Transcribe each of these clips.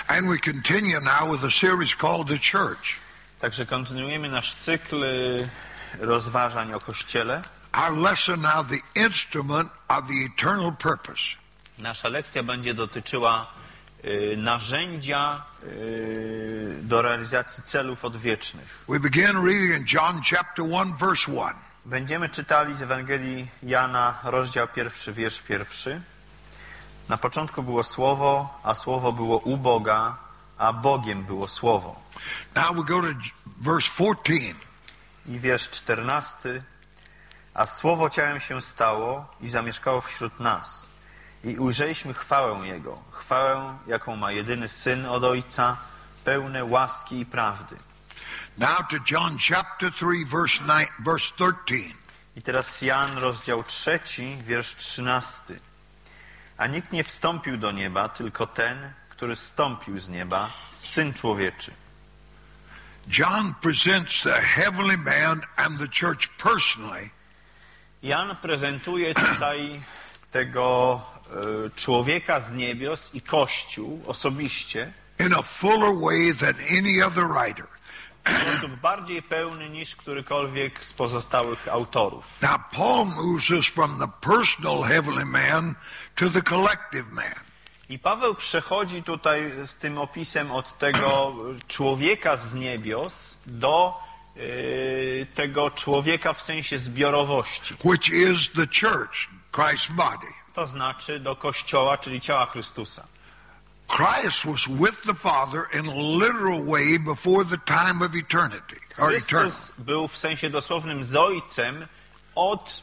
And we continue now with a series called The Church. Także kontynuujemy nasz cykl rozważań o Kościele. Our lesson now, the instrument of the eternal purpose. Nasza lekcja będzie dotyczyła narzędzia do realizacji celów odwiecznych. We begin reading in John chapter 1, verse 1. Będziemy czytali z Ewangelii Jana, rozdział 1, wiersz 1. Na początku było Słowo, a Słowo było u Boga, a Bogiem było Słowo. Now we go to verse 14. I wiersz 14. A Słowo ciałem się stało i zamieszkało wśród nas. I ujrzeliśmy chwałę Jego, chwałę, jaką ma jedyny Syn od Ojca, pełne łaski i prawdy. Now to John chapter 3, verse 13. I teraz Jan, rozdział 3, wiersz 13. A nikt nie wstąpił do nieba, tylko ten, który zstąpił z nieba, Syn Człowieczy. John presents the heavenly man and the church personally. Jan prezentuje tutaj tego człowieka z niebios i Kościół osobiście In a fuller way than any other writer. w sposób bardziej pełny niż którykolwiek z pozostałych autorów. Now Paul moves us from the personal heavenly man to the collective man. I Paweł przechodzi tutaj z tym opisem od tego człowieka z niebios do tego człowieka w sensie zbiorowości. Which is the church, Christ's body. To znaczy do Kościoła, czyli ciała Chrystusa. Christ was with the Father in a literal way before the time of eternity. Or eternal. Chrystus był w sensie dosłownym z Ojcem od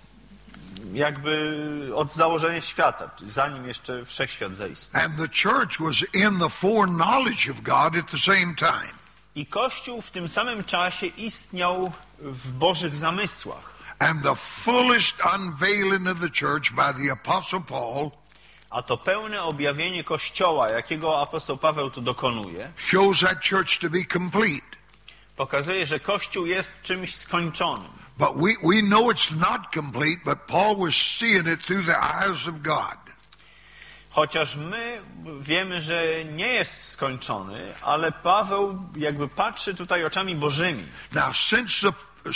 założenia świata, zanim jeszcze wszechświat zaistniał. And the church was in the foreknowledge of God at the same time. I Kościół w tym samym czasie istniał w Bożych zamysłach. And the fullest unveiling of the church by the Apostle Paul A to pełne objawienie Kościoła, jakiego apostoł Paweł tu dokonuje, shows that church to be complete. pokazuje, że Kościół jest czymś skończonym. But we know it's not complete, but Paul was seeing it through the eyes of God. Chociaż my wiemy, że nie jest skończony, ale Paweł patrzy tutaj oczami Bożymi. Now, since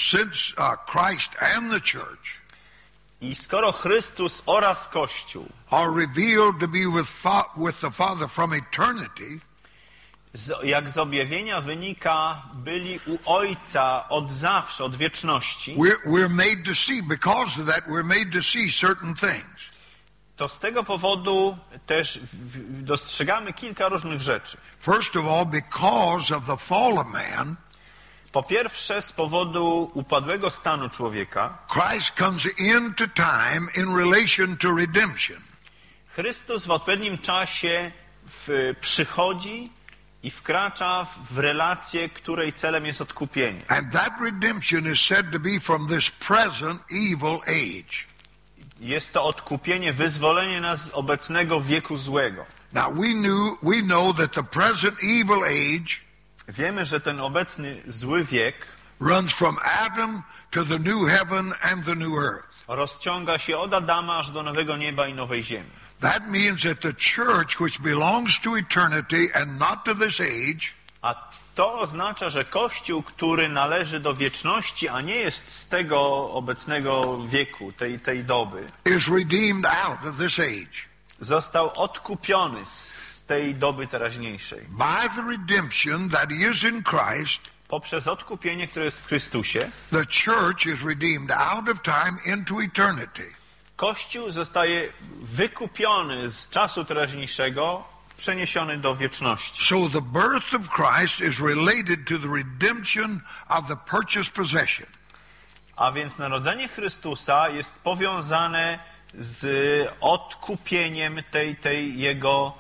Christ and the church I skoro Chrystus oraz Kościół are revealed to be with the Father from eternity, jak z objawienia wynika, byli u Ojca od zawsze, od wieczności, we're made to see, because of that, we're made to see certain things. to z tego powodu też dostrzegamy kilka różnych rzeczy. First of all, because of the fall of man, Po pierwsze, z powodu upadłego stanu człowieka, Christ comes into time in relation to redemption. Chrystus w odpowiednim czasie przychodzi i wkracza w relację, której celem jest odkupienie. And that redemption is said to be from this present evil age. Jest to odkupienie, wyzwolenie nas z obecnego wieku złego. Now we know that the present evil age Wiemy, że ten obecny zły wiek runs from Adam to the new heaven and the new earth. rozciąga się od Adama aż do nowego nieba i nowej ziemi. That means that the church, which belongs to eternity and not to this age, A to oznacza, że Kościół, który należy do wieczności, a nie jest z tego obecnego wieku, tej doby, is redeemed out of this age. został odkupiony z tej doby teraźniejszej. By the redemption that is in Christ, Poprzez odkupienie, które jest w Chrystusie, the church is redeemed out of time into eternity. Kościół zostaje wykupiony z czasu teraźniejszego, przeniesiony do wieczności. So the birth of Christ is related to the redemption of the purchased possession. A więc narodzenie Chrystusa jest powiązane z odkupieniem tej jego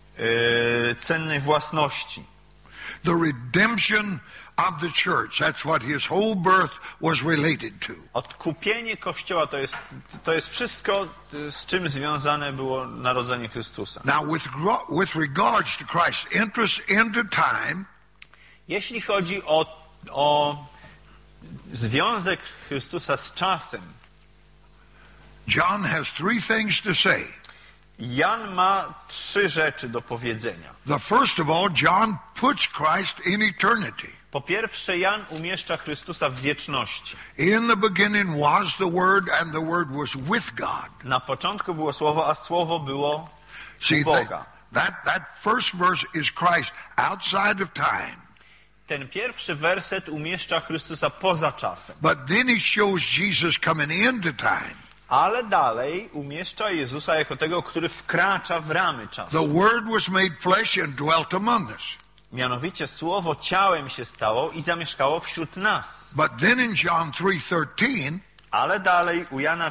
cennej własności. The redemption of the church, that's what his whole birth was related to. Odkupienie Kościoła to jest wszystko, z czym związane było narodzenie Chrystusa. Now with regards to Christ's entrance into time, Jeśli chodzi o związek Chrystusa z czasem, John has three things to say. Jan ma 3 rzeczy do powiedzenia. The first of all, John puts Christ in eternity. Po pierwsze, Jan umieszcza Chrystusa w wieczności. In the beginning was the Word, and the Word was with God. Na początku było Słowo, a Słowo było u See, Boga. that first verse is Christ outside of time. Ten pierwszy werset umieszcza Chrystusa poza czasem. But then he shows Jesus coming into time. Ale dalej umieszcza Jezusa jako tego, który wkracza w ramy czasu. The Word was made flesh and dwelt among us. Mianowicie Słowo ciałem się stało i zamieszkało wśród nas. But then in John 3:13, Ale dalej u Jana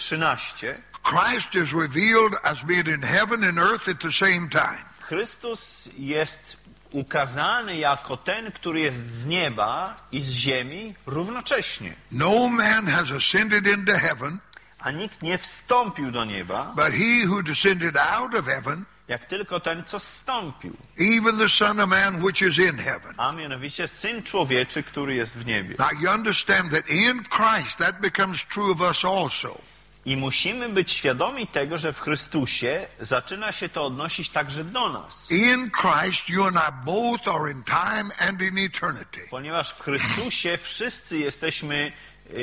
3:13 Christ is revealed as being in heaven and earth at the same time. Chrystus jest ukazany jako ten, który jest z nieba i z ziemi równocześnie. No man has ascended into heaven, A nikt nie wstąpił do nieba, but he who descended out of heaven, jak tylko ten, co zstąpił. even the Son of Man which is in heaven. A mianowicie Syn Człowieczy, który jest w niebie. Now you understand that in Christ that becomes true of us also. I musimy być świadomi tego, że w Chrystusie zaczyna się to odnosić także do nas. In Christ you and I both are in time and in eternity. Ponieważ w Chrystusie wszyscy jesteśmy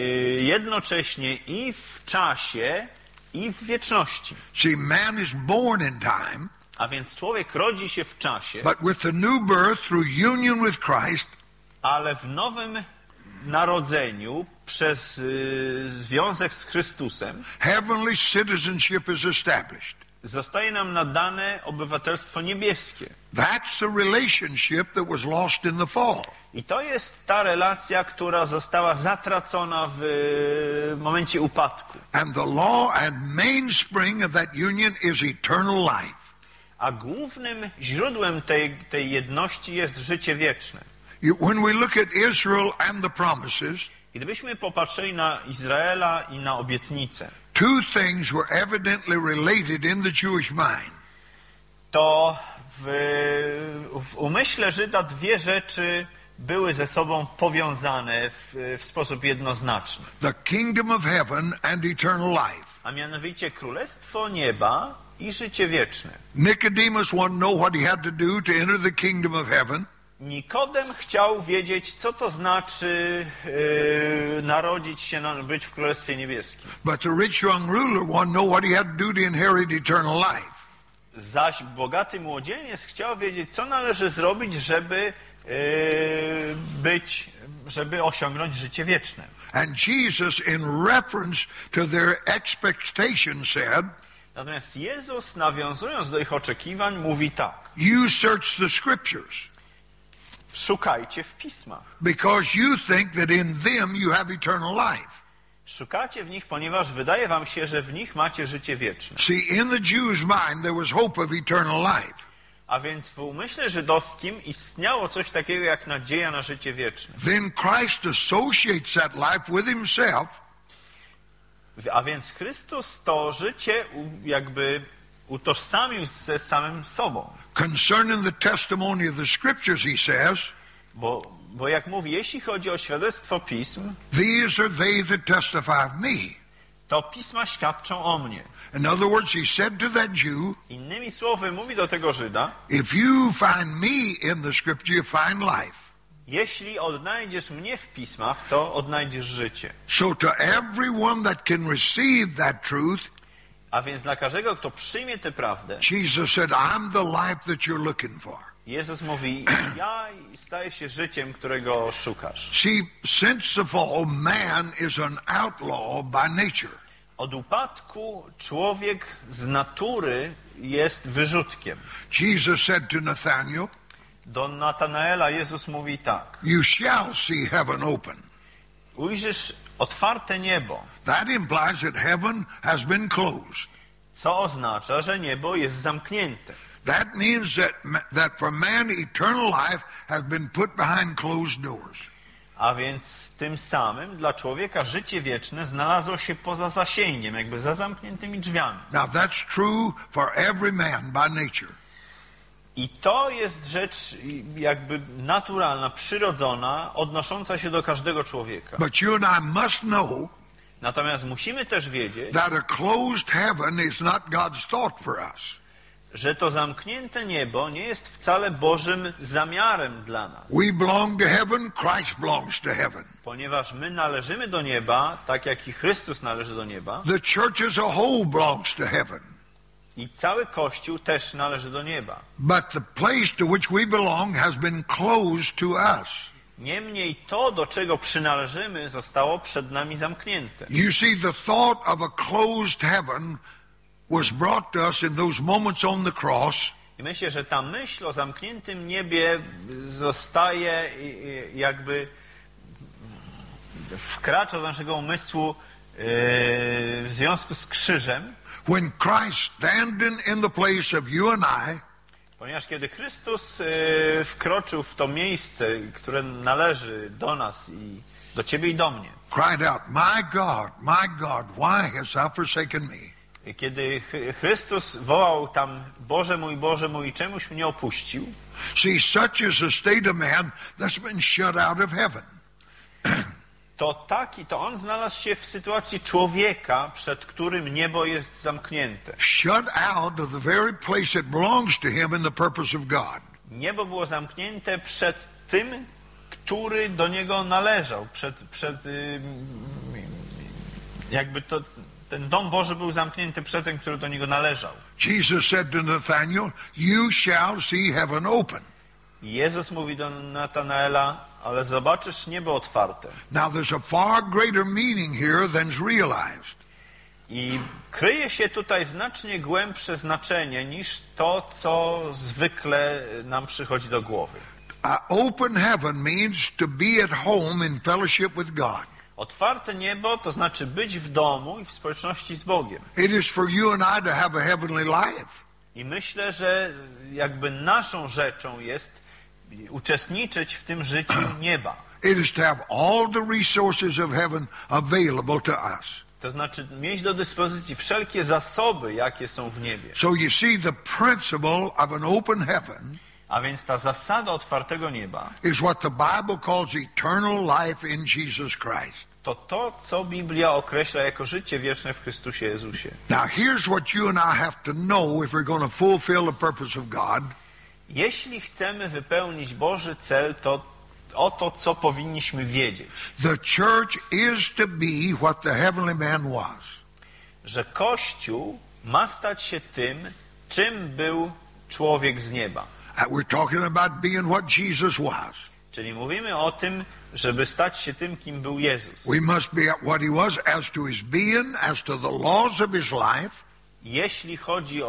jednocześnie i w czasie, i w wieczności. See, man is born in time, A więc człowiek rodzi się w czasie, but with the new birth through union with Christ, ale w nowym narodzeniu przez związek z Chrystusem heavenly citizenship is established. zostaje nam nadane obywatelstwo niebieskie. That's the relationship that was lost in the fall. I to jest ta relacja, która została zatracona w momencie upadku. And the law and mainspring of that union is eternal life. A głównym źródłem tej jedności jest życie wieczne. When we look at Israel and the promises, Gdybyśmy popatrzyli na Izraela i na obietnicę, two things were evidently related in the Jewish mind. to w umyśle Żyda 2 rzeczy były ze sobą powiązane w sposób jednoznaczny. The kingdom of heaven and eternal life. A mianowicie Królestwo Nieba i życie wieczne. Nicodemus wanted to know what he had to do to enter the kingdom of heaven. Nikodem chciał wiedzieć, co to znaczy narodzić się, być w Królestwie Niebieskim. But the rich young ruler wanted to know what he had to do to inherit eternal life. Zaś bogaty młodzieniec chciał wiedzieć, co należy zrobić, żeby osiągnąć życie wieczne. And Jesus, in reference to their expectation, said, Natomiast Jezus, nawiązując do ich oczekiwań, mówi tak. you search the scriptures Szukajcie w pismach. because you think that in them you have eternal life. Szukacie w nich, ponieważ wydaje wam się, że w nich macie życie wieczne. See, in the Jews' mind there was hope of eternal life. A więc w umyśle żydowskim istniało coś takiego jak nadzieja na życie wieczne. Then Christ associates that life with himself. A więc Chrystus to życie jakby utożsamił ze samym sobą. Concerning the testimony of the scriptures, he says, Bo jak mówi, jeśli chodzi o świadectwo pism, these are they that testify of me. to pisma świadczą o mnie. In other words, he said to that Jew, Innymi słowy mówi do tego Żyda, if you find me in the scripture, you find life. jeśli odnajdziesz mnie w pismach, to odnajdziesz życie. So to everyone that can receive that truth, A więc dla każdego, kto przyjmie tę prawdę, Jesus said, I'm the life that you're looking for. Jezus mówi, ja staję się życiem, którego szukasz. See, since the fall, man is an outlaw by nature. Od upadku człowiek z natury jest wyrzutkiem. Jesus said to Nathanael, Do Natanaela Jezus mówi tak. you shall see heaven open. Ujrzysz otwarte niebo, That implies that heaven has been closed. co oznacza, że niebo jest zamknięte. That means that for man eternal life has been put behind closed doors. A więc tym samym dla człowieka życie wieczne znalazło się poza zasięgiem, jakby za zamkniętymi drzwiami. Now that's true for every man by nature. I to jest rzecz jakby naturalna, przyrodzona, odnosząca się do każdego człowieka. But you and I must know Natomiast musimy też wiedzieć, that a closed heaven is not God's thought for us. że to zamknięte niebo nie jest wcale Bożym zamiarem dla nas. We belong to heaven, Christ belongs to heaven. Ponieważ my należymy do nieba, tak jak i Chrystus należy do nieba, The church as a whole belongs to heaven. i cały Kościół też należy do nieba. But the place to which we belong has been closed to us. Niemniej to, do czego przynależymy, zostało przed nami zamknięte. You see, the thought of a closed heaven was brought to us in those moments on the cross. I myślę, że ta myśl o zamkniętym niebie zostaje jakby wkracza do naszego umysłu w związku z krzyżem. When Christ standing in the place of you and I, Ponieważ kiedy Chrystus wkroczył w to miejsce, które należy do nas i do ciebie i do mnie. cried out, my God, why hast thou forsaken me? Kiedy Chrystus wołał tam, Boże mój, czemuś mnie opuścił? See, such is the state of man that's been shut out of heaven. To on znalazł się w sytuacji człowieka, przed którym niebo jest zamknięte. Shut out of the very place it belongs to him in the purpose of God. Niebo było zamknięte przed tym, który do niego należał. Jakby to, ten dom Boży był zamknięty przed tym, który do niego należał. Jesus said to Nathanael, you shall see heaven open. Jezus mówi do Natanaela, ale zobaczysz niebo otwarte. Now there's a far greater meaning here than's realized. I kryje się tutaj znacznie głębsze znaczenie niż to, co zwykle nam przychodzi do głowy. Open heaven means to be at home in fellowship with God. Otwarte niebo to znaczy być w domu i w społeczności z Bogiem. It is for you and I to have a heavenly life. I myślę, że jakby naszą rzeczą jest uczestniczyć w tym życiu nieba. It is to have all the resources of heaven available to us. To znaczy mieć do dyspozycji wszelkie zasoby, jakie są w niebie. So you see, the principle of an open heaven A więc ta zasada otwartego nieba is what the Bible calls eternal life in Jesus Christ. to, co Biblia określa jako życie wieczne w Chrystusie Jezusie. Now here's what you and I have to know if we're going to fulfill the purpose of God. Jeśli chcemy wypełnić Boży cel, to oto co powinniśmy wiedzieć. The church is to be what the heavenly man was. Że Kościół ma stać się tym, czym był człowiek z nieba. We're talking about being what Jesus was. Czyli mówimy o tym, żeby stać się tym, kim był Jezus. We must be what he was as to his being, as to the laws of his life. Jeśli chodzi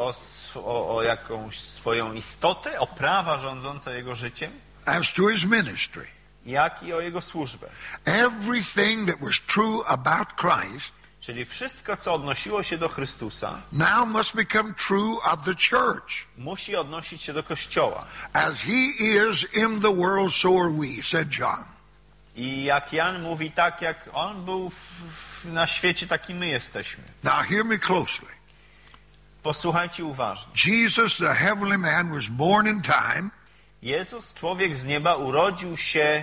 o jakąś swoją istotę, o prawa rządzące jego życiem, as to his ministry. jak i o jego służbę. Everything that was true about Christ, czyli wszystko, co odnosiło się do Chrystusa, now must become true of the church. musi odnosić się do Kościoła. As he is in the world, so are we, said John. I jak Jan mówi, tak jak on był na świecie, taki my jesteśmy. Now hear me closely. Posłuchajcie uważnie. Jesus, the heavenly man, was born in time. Jezus, człowiek z nieba, urodził się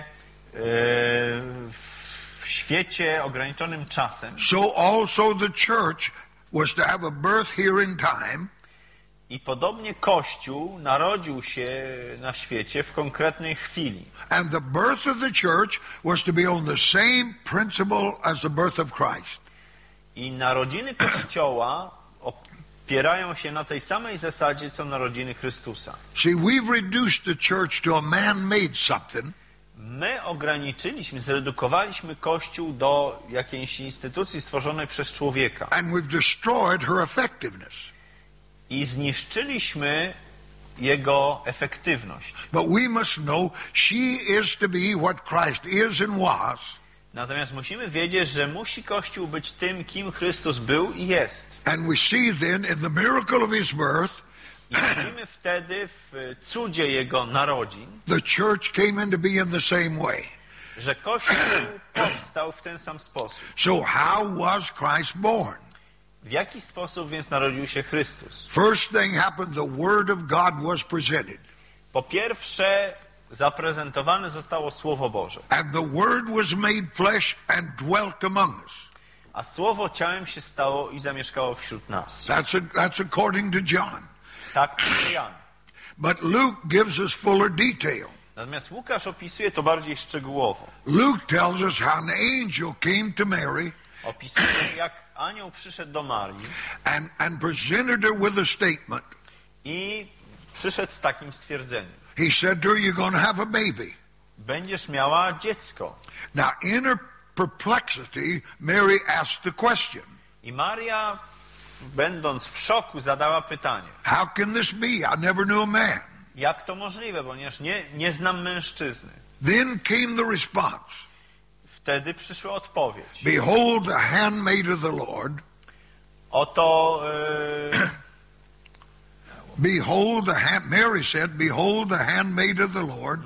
w świecie ograniczonym czasem. So also the church was to have a birth here in time. I podobnie Kościół narodził się na świecie w konkretnej chwili. And the birth of the church was to be on the same principle as the birth of Christ. I narodziny Kościoła opierają się na tej samej zasadzie, co narodziny Chrystusa. See, we've reduced the church to a man-made something. My zredukowaliśmy Kościół do jakiejś instytucji stworzonej przez człowieka. And we've destroyed her effectiveness. I zniszczyliśmy jego efektywność. But we must know she is to be what Christ is and was. Natomiast musimy wiedzieć, że musi Kościół być tym, kim Chrystus był i jest. And we see then in the miracle of his birth, I widzimy wtedy w cudzie jego narodzin, the church came into being the same way. że Kościół powstał w ten sam sposób. So how was Christ born? W jaki sposób więc narodził się Chrystus? First thing happened, the word of God was presented. Po pierwsze, zaprezentowane zostało Słowo Boże. And the word was made flesh and dwelt among us. a słowo ciałem się stało i zamieszkało wśród nas. That's according to John. Tak pisze Jan. But Luke gives us fuller detail. Natomiast Łukasz opisuje to bardziej szczegółowo. Luke tells us how an angel came to Mary Opisuje, jak anioł przyszedł do Marii and presented her with a statement. i przyszedł z takim stwierdzeniem. He said to her, "You're going to have a baby." Będziesz miała dziecko. Now, in her perplexity, Mary asked the question, I Maria, będąc w szoku, zadała pytanie. "How can this be? I never knew a man." Jak to możliwe, ponieważ nie znam mężczyzny. Then came the response, Wtedy przyszła odpowiedź. "Behold, the handmaid of the Lord. Oto Behold, Mary said, behold, the handmaid of the Lord.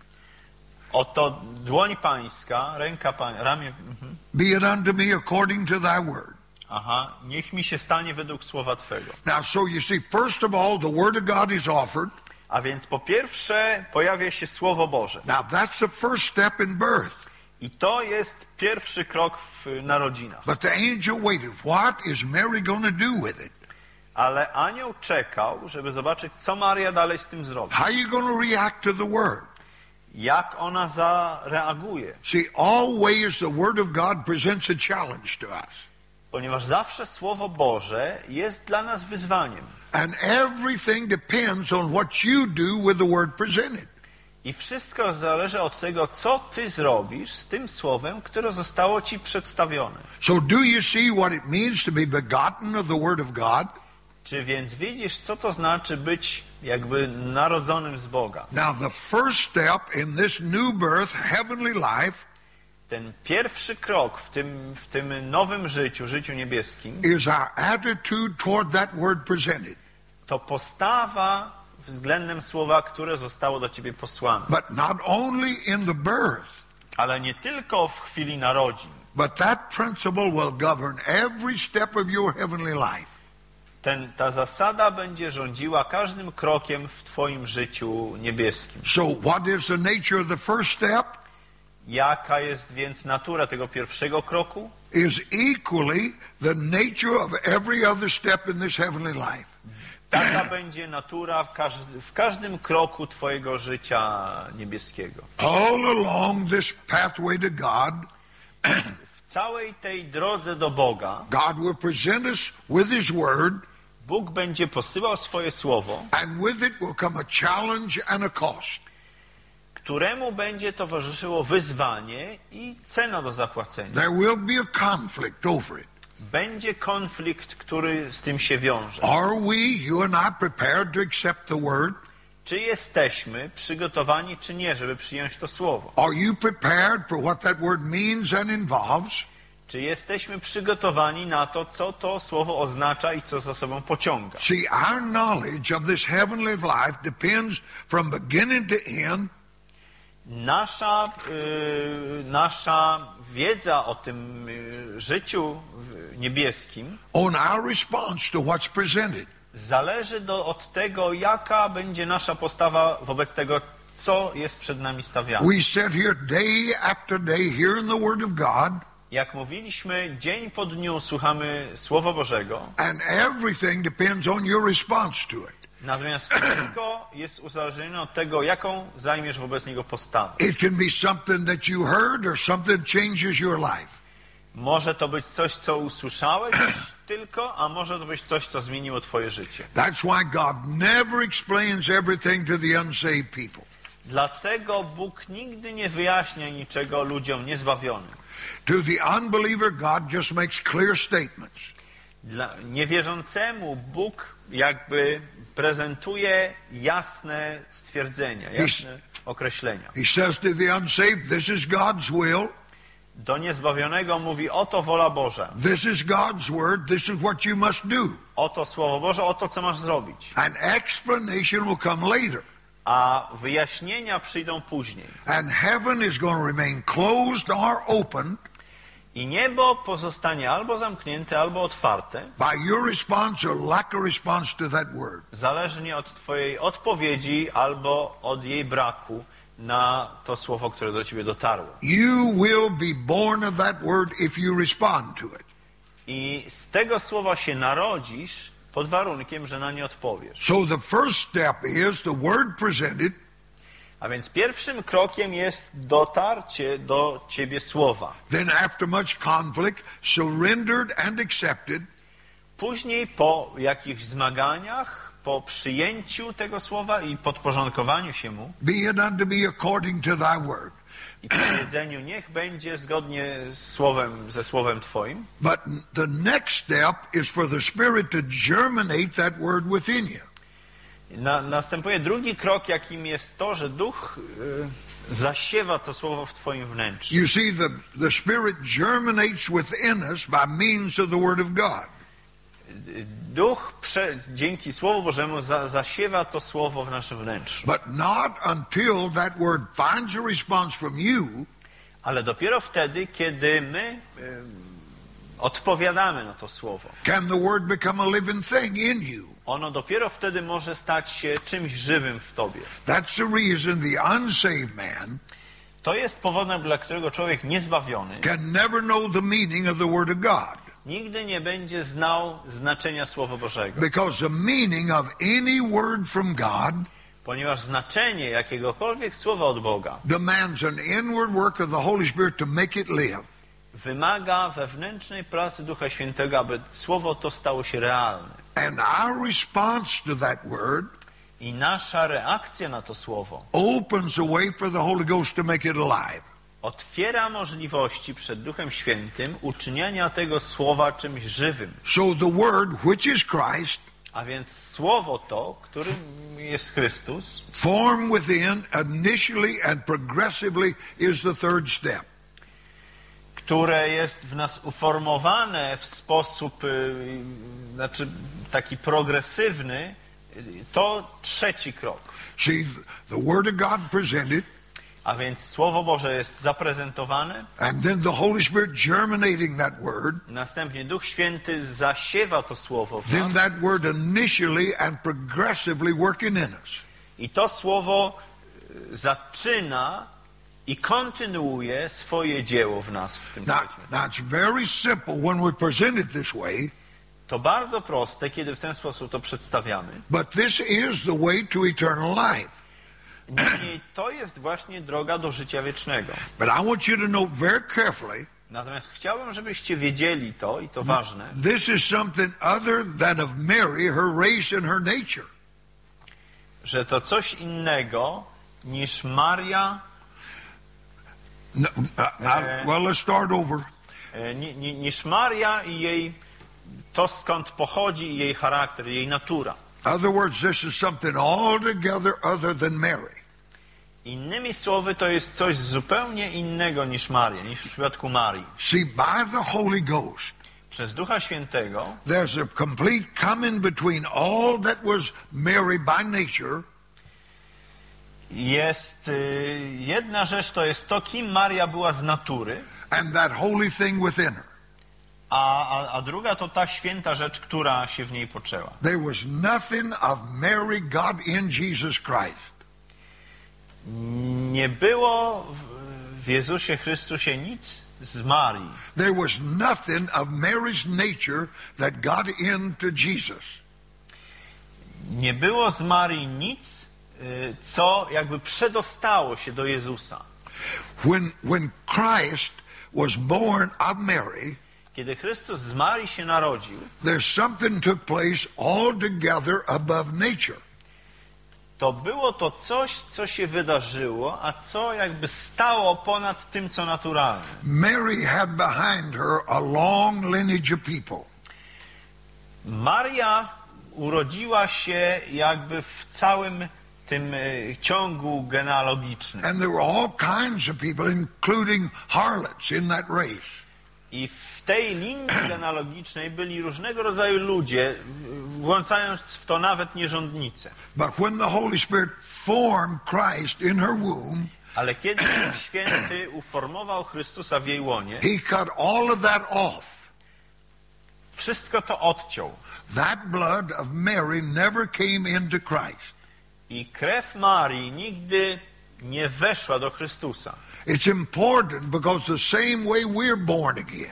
oto dłoń pańska, ręka pańska, ramię. Be it unto me according to thy word." Niech mi się stanie według słowa Twego. Now, so you see, first of all, the word of God is offered. A więc po pierwsze pojawia się Słowo Boże. Now, that's the first step in birth. I to jest pierwszy krok w narodzinach. But the angel waited. What is Mary going to do with it? Ale anioł czekał, żeby zobaczyć, co Maria dalej z tym zrobi. How are you going to react to the word? Jak ona zareaguje. See, always the word of God presents a challenge to us. Ponieważ zawsze Słowo Boże jest dla nas wyzwaniem. And everything depends on what you do with the word presented. I wszystko zależy od tego, co ty zrobisz z tym słowem, które zostało ci przedstawione. So do you see what it means to be begotten of the word of God? Czy więc widzisz, co to znaczy być jakby narodzonym z Boga? Now, the first step in this new birth, heavenly life, Ten pierwszy krok w tym nowym życiu niebieskim, is our attitude toward that word presented. to postawa względem słowa, które zostało do ciebie posłane. But not only in the birth, Ale nie tylko w chwili narodzin. but that principle will govern every step of your heavenly life. Ta zasada będzie rządziła każdym krokiem w twoim życiu niebieskim. So what is the nature of the first step? Jaka jest więc natura tego pierwszego kroku? Is equally the nature of every other step in this heavenly life. Taka będzie natura w każdym kroku twojego życia niebieskiego. All along this pathway to God, W całej tej drodze do Boga God will present us with His Word, Bóg będzie posyłał swoje słowo, and with it will come a challenge and a cost. któremu będzie towarzyszyło wyzwanie i cena do zapłacenia. There will be a conflict over it. Będzie konflikt, który z tym się wiąże. Are we, you and I, prepared to accept the Word? Czy jesteśmy przygotowani, czy nie, żeby przyjąć to słowo? Are you prepared for what that Word means and involves? Czy jesteśmy przygotowani na to, co to słowo oznacza i co za sobą pociąga? See, our knowledge of this heavenly life depends from beginning to end Nasza wiedza o tym życiu niebieskim on our response to what's presented. zależy od tego, jaka będzie nasza postawa wobec tego, co jest przed nami stawiane. We sit here day after day hearing the Word of God, Jak mówiliśmy, dzień po dniu słuchamy Słowa Bożego, and everything depends on your response to it. natomiast wszystko jest uzależnione od tego, jaką zajmiesz wobec niego postawę. It can be something that you heard or something that changes your life. Może to być coś, co usłyszałeś tylko, a może to być coś, co zmieniło twoje życie. That's why God never explains everything to the unsaved people. Dlatego Bóg nigdy nie wyjaśnia niczego ludziom niezbawionym. To the unbeliever, God just makes clear statements. Dla niewierzącemu Bóg jakby prezentuje jasne stwierdzenia, jasne określenia. He says to the unsaved, this is God's will. Do niezbawionego mówi, oto wola Boża, This is God's word. This is what you must do. oto Słowo Boże, oto co masz zrobić. An explanation will come later. A wyjaśnienia przyjdą później. And heaven is going to remain closed or open I niebo pozostanie albo zamknięte, albo otwarte, by your response or lack of response to that word. zależnie od twojej odpowiedzi albo od jej braku na to słowo, które do ciebie dotarło. You will be born of that word if you respond to it. I z tego słowa się narodzisz pod warunkiem, że na nie odpowiesz. So the first step is the word presented. A więc pierwszym krokiem jest dotarcie do ciebie słowa. Then after much conflict, surrendered and accepted. Później po jakichś zmaganiach, po przyjęciu tego słowa i podporządkowaniu się mu, Be it unto me according to thy word. i powiedzeniu niech będzie zgodnie ze słowem Twoim. But the next step is for the Spirit to germinate that word within you. Następuje drugi krok, jakim jest to, że Duch zasiewa to słowo w Twoim wnętrzu. You see, the Spirit germinates within us by means of the Word of God. Duch dzięki Słowu Bożemu zasiewa to słowo w naszym wnętrzu. But not until that word finds a response from you, Ale dopiero wtedy, kiedy my odpowiadamy na to słowo, can the word become a living thing in you. ono dopiero wtedy może stać się czymś żywym w tobie. That's the reason the unsaved man To jest powodem, dla którego człowiek niezbawiony can never know the meaning of the Word of God. nigdy nie będzie znał znaczenia Słowa Bożego. Because the meaning of any word from God Ponieważ znaczenie jakiegokolwiek słowa od Boga demands an inward work of the Holy Spirit to make it live. wymaga wewnętrznej pracy Ducha Świętego, aby słowo to stało się realne. And our response to that word I nasza reakcja na to słowo opens a way for the Holy Ghost to make it alive. otwiera możliwości przed Duchem Świętym uczyniania tego słowa czymś żywym. So the word, which is Christ, A więc słowo to, którym jest Chrystus, formed within initially and progressively is the third step. które jest w nas uformowane w sposób taki progresywny, to trzeci krok. See, the Word of God presented, A więc Słowo Boże jest zaprezentowane, and then the Holy Spirit germinating that word, następnie Duch Święty zasiewa to Słowo w then nas that word initially and progressively working in us. i to Słowo zaczyna i kontynuuje swoje dzieło w nas w tym Now, trzecim. it's very simple when we present it this way, To bardzo proste, kiedy w ten sposób to przedstawiamy. but this is the way to eternal life. Niemniej to jest właśnie droga do życia wiecznego. But I want you to note very carefully, Natomiast chciałbym, żebyście wiedzieli to, i to ważne, this is something other than of Mary, her race and her nature. że to coś innego niż Maria, No, well, let's start over. niż Maria i jej, to skąd pochodzi i jej charakter, jej natura. In other words, this is something altogether other than Mary. Innymi słowy, to jest coś zupełnie innego niż Maria, niż w przypadku Marii. See, by the Holy Ghost, Przez Ducha Świętego there's a complete coming between all that was Mary by nature jest jedna rzecz, to jest to, kim Maria była z natury, and that holy thing within her. a druga to ta święta rzecz, która się w niej poczęła. There was nothing of Mary, God in Jesus Christ. Nie było w Jezusie Chrystusie nic z Marii. There was nothing of Mary's nature that got into Jesus. Nie było z Marii nic, co jakby przedostało się do Jezusa. When Christ was born of Mary, Kiedy Chrystus z Marii się narodził, there's something took place altogether above nature. to było to coś, co się wydarzyło, a co jakby stało ponad tym, co naturalne. Mary had behind her a long lineage of people. Maria urodziła się jakby w całym tym ciągu genealogicznym. And there were all kinds of people, including harlots, in that race. I w tej linii genealogicznej byli różnego rodzaju ludzie, włączając w to nawet nierządnice. But when the Holy Spirit formed Christ in her womb, Ale kiedy Duch Święty uformował Chrystusa w jej łonie, he cut all of that off. wszystko to odciął. That blood of Mary never came into Christ. I krew Marii nigdy nie weszła do Chrystusa. It's important because the same way we're born again.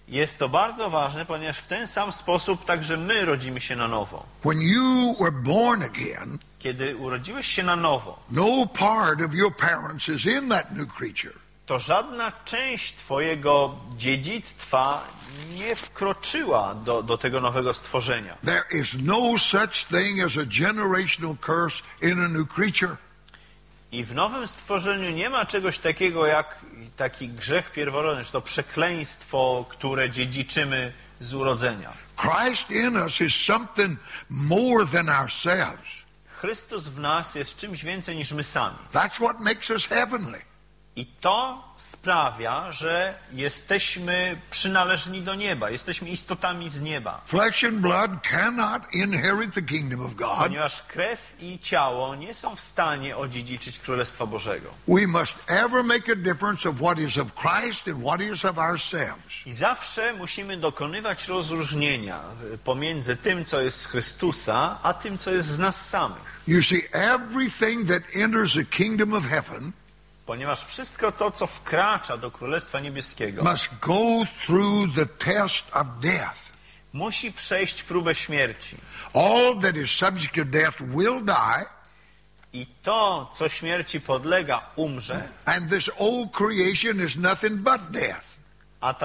Jest to bardzo ważne, ponieważ w ten sam sposób także my rodzimy się na nowo. When you were born again, Kiedy urodziłeś się na nowo, no part of your parents is in that new creature. to żadna część twojego dziedzictwa nie wkroczyła do tego nowego stworzenia. There is no such thing as a generational curse in a new creature. I w nowym stworzeniu nie ma czegoś takiego jak taki grzech pierworodny, czy to przekleństwo, które dziedziczymy z urodzenia. Christ in us is something more than ourselves. Chrystus w nas jest czymś więcej niż my sami. That's what makes us heavenly. I to sprawia, że jesteśmy przynależni do nieba, jesteśmy istotami z nieba. Flesh and blood cannot inherit the kingdom of God. Ponieważ krew i ciało nie są w stanie odziedziczyć Królestwa Bożego. We must ever make a difference of what is of Christ and what is of ourselves. I zawsze musimy dokonywać rozróżnienia pomiędzy tym, co jest z Chrystusa, a tym, co jest z nas samych. You see, everything that enters the kingdom of heaven Ponieważ wszystko to, co wkracza do Królestwa Niebieskiego, must go through the test of death. musi przejść próbę śmierci. All that is subject to death will die, I to, co śmierci podlega, umrze, and this old creation is nothing but death. a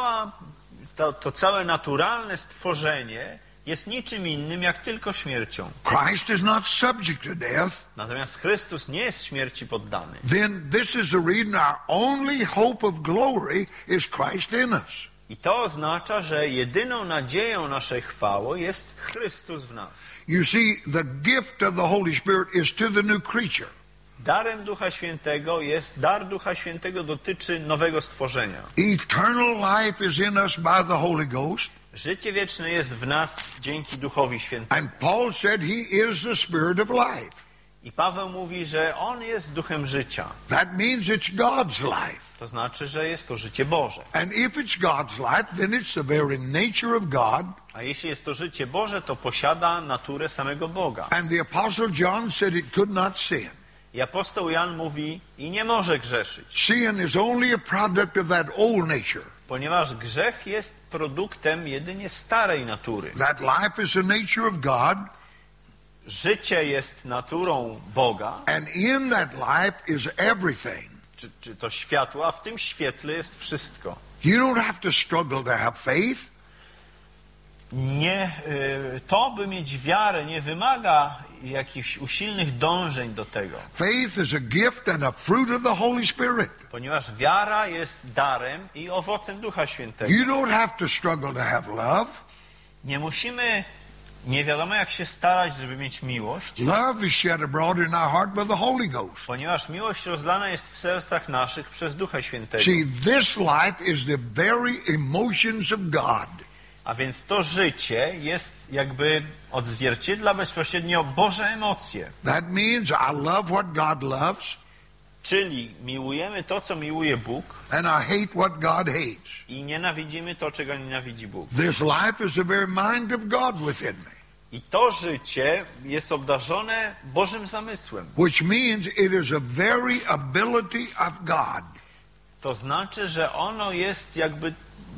to całe naturalne stworzenie jest niczym innym jak tylko śmiercią. Christ is not subject to death. Natomiast Chrystus nie jest śmierci poddany. Then this is the reason our only hope of glory is Christ in us. I to oznacza, że jedyną nadzieją naszej chwały jest Chrystus w nas. You see, the gift of the Holy Spirit is to the new creature. Darem Ducha Świętego dar Ducha Świętego dotyczy nowego stworzenia. Eternal life is in us by the Holy Ghost. Życie wieczne jest w nas dzięki Duchowi Świętemu. And Paul said he is the Spirit of life. I Paweł mówi, że On jest Duchem życia. That means it's God's life. To znaczy, że jest to życie Boże. And if it's God's life, then it's the very nature of God. A jeśli jest to życie Boże, to posiada naturę samego Boga. And the Apostle John said it could not sin. I apostoł Jan mówi, i nie może grzeszyć, Sin is only a product of that old nature. ponieważ grzech jest produktem jedynie starej natury. That life is the nature of God. Życie jest naturą Boga, And in that life is everything. czy to światło, a w tym świetle jest wszystko. You don't have to struggle to have faith. To, by mieć wiarę, nie wymaga jakichś usilnych dążeń do tego. Faith is a gift and a fruit of the Holy Spirit. Ponieważ wiara jest darem i owocem Ducha Świętego. You don't have to struggle to have love. Nie musimy, nie wiadomo jak się starać, żeby mieć miłość, Love is shed abroad in our heart by the Holy Ghost. ponieważ miłość rozlana jest w sercach naszych przez Ducha Świętego. See, this life is the very emotions of God. A więc to życie jest jakby odzwierciedla bezpośrednio Boże emocje. That means I love what God loves, Czyli miłujemy to, co miłuje Bóg and I hate what God hates. i nienawidzimy to, czego nienawidzi Bóg. This life is the very mind of God within me, I to życie jest obdarzone Bożym zamysłem. which means it is a very ability of God. To znaczy, że ono jest jakby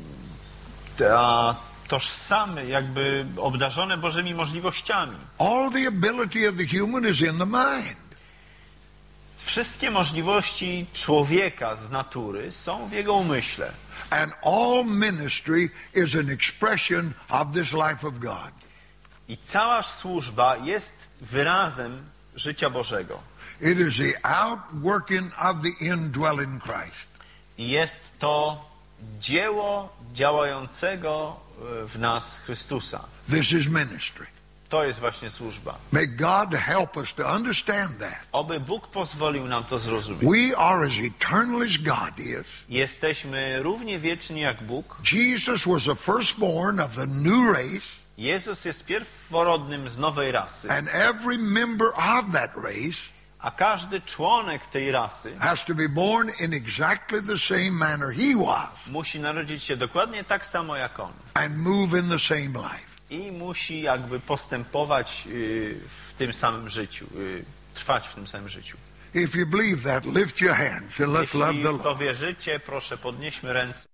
tożsame, jakby obdarzone Bożymi możliwościami. All the ability of the human is in the mind. Wszystkie możliwości człowieka z natury są w jego umyśle. And all ministry is an expression of this life of God. I cała służba jest wyrazem życia Bożego. It is the outworking of the indwelling Christ. I jest to dzieło działającego w nas Chrystusa. This is ministry. To jest właśnie służba. May God help us to understand that. Oby Bóg pozwolił nam to zrozumieć. We are as eternal as God is. Jesteśmy równie wieczni jak Bóg. Jesus was the firstborn of the new race, Jezus jest pierworodnym z nowej rasy, and every member of that race a każdy członek tej rasy has to be born in exactly the same manner he was musi narodzić się dokładnie tak samo jak on. and move in the same life. I musi jakby postępować w tym samym życiu, trwać w tym samym życiu. If you believe that, lift your hands and let's love Jeśli the w to Lord. wierzycie, proszę podnieśmy ręce.